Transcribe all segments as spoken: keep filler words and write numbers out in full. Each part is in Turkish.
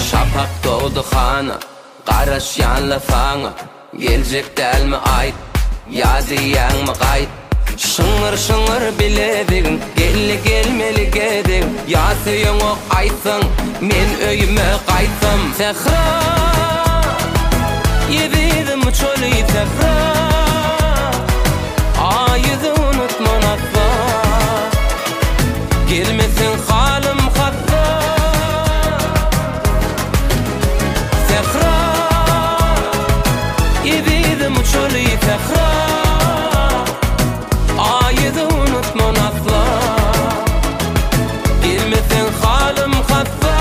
Şapak doğdu xana, qaraş yanla fana. Gelecek delmi ayt, ya diyen mi qayt? Şıngır şıngır biledigin, gelli gelmeli gedin. Ya söyün o aytsın, men öyüme qaytsam. Tehra, yebidim çölü tehra. Ayızı unutman atla, gelmesin halim hatta. Tehra, yebidim çölü tehra. Ayızı unutman atla, gelmesin halim hatta.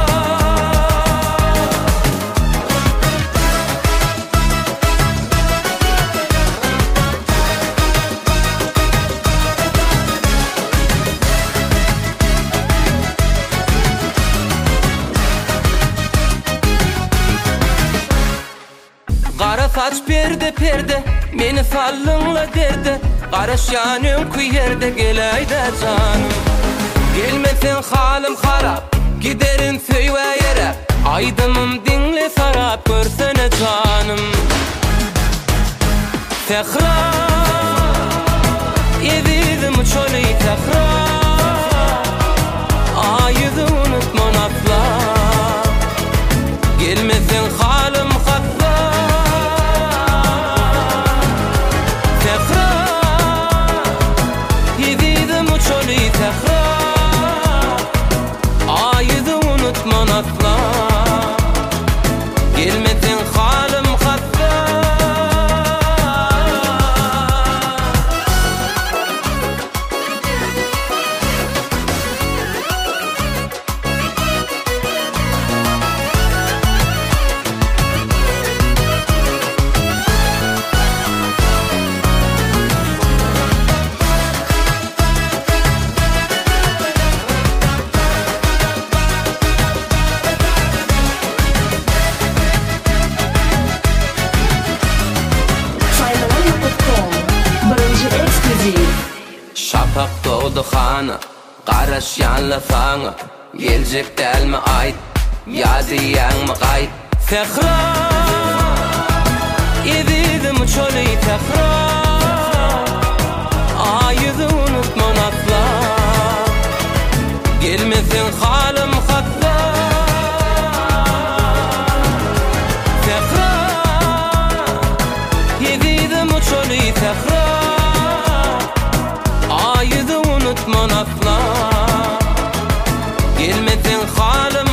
Qara saç perde perde, meni sallınla derde. Qaraş yanım kuyerde gelayda canım. Gelmesin halim harap, giderin söyve yere. Aydımım dinle sarap, görsene canım. Tehra, yedim çölü tehra. Ayızı unutman atla, gelmesin halim hatta. Tehra, yedim çölü tehra. Ayızı unutman atla, gelmesin halim hatta. Şapak doğdu xana, qaraş yanla fana. Gelecek delmi ayt, ya diyen mi qayt? Tehra, yedim çölü tehra. Ayızı unutman atla, gelmesin halim hatta. Tehra, yedim çölü tehra. Ayızı unutman atla, gelmesin halim